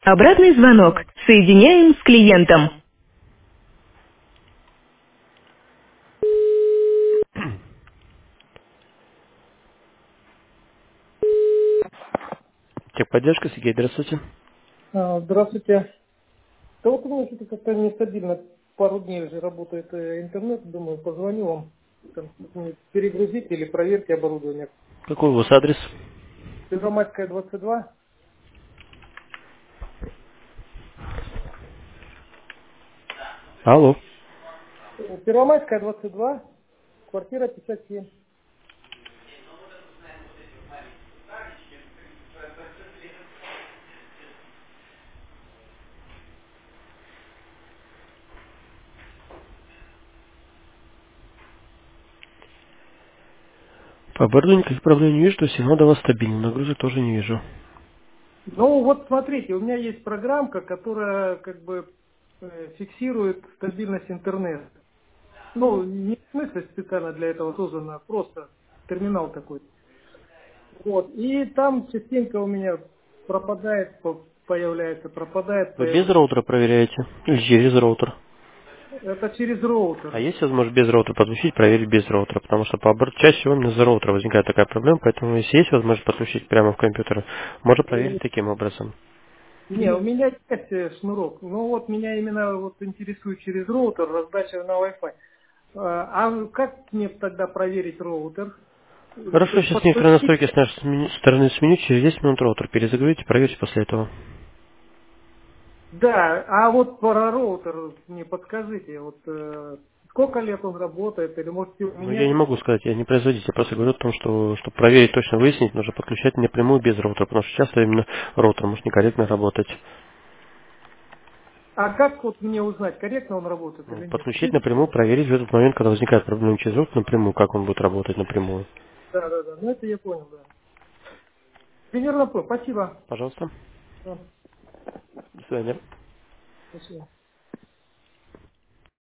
Обратный звонок. Соединяем с клиентом. Техподдержка, Сергей, здравствуйте. Здравствуйте. Да вот у меня что-то как-то нестабильно. Пару дней уже работает интернет. Думаю, позвоню вам. Там, мне перегрузить или проверьте оборудование. Какой у вас адрес? Первомайская, 22. Алло. Первомайская, 22. Квартира 57. По оборудованию никаких проблем не вижу, то есть сигнал до вас стабильный, нагрузок тоже не вижу. Ну вот смотрите, у меня есть программка, которая как бы фиксирует стабильность интернета. Ну, не в смысле специально для этого создана, просто терминал такой. Вот. И там частенько у меня пропадает, появляется, пропадает, Вы без появляется. роутера проверяете? Или через роутер? Это через А роутер. есть возможность без роутера подключить, проверить без роутера? Потому что по обороту чаще всего именно за роутера возникает такая проблема, поэтому если есть возможность подключить прямо в компьютер, можно проверить таким образом. Не, у меня есть шнурок. Ну вот меня именно вот интересует через роутер, раздача на Wi-Fi. А как мне тогда проверить роутер? То Хорошо, есть сейчас некоторые подключить? настройки с нашей стороны сменю, через 10 минут роутер перезагрузите, проверьте после этого. Да, а вот про роутер мне подскажите, вот сколько лет он работает, или можете его Ну, я менять? не могу сказать, я не производитель, я просто говорю о том, что чтобы проверить, точно выяснить, нужно подключать напрямую без роутера, потому что часто именно роутер может некорректно работать. А как вот мне узнать, корректно он работает Ну, или нет? подключить напрямую, проверить в этот момент, когда возникает проблема через роутер напрямую, как он будет работать напрямую. Да, да, да. Ну это я понял, да. Примерно понял. Спасибо. Пожалуйста. Да, До свидания. спасибо.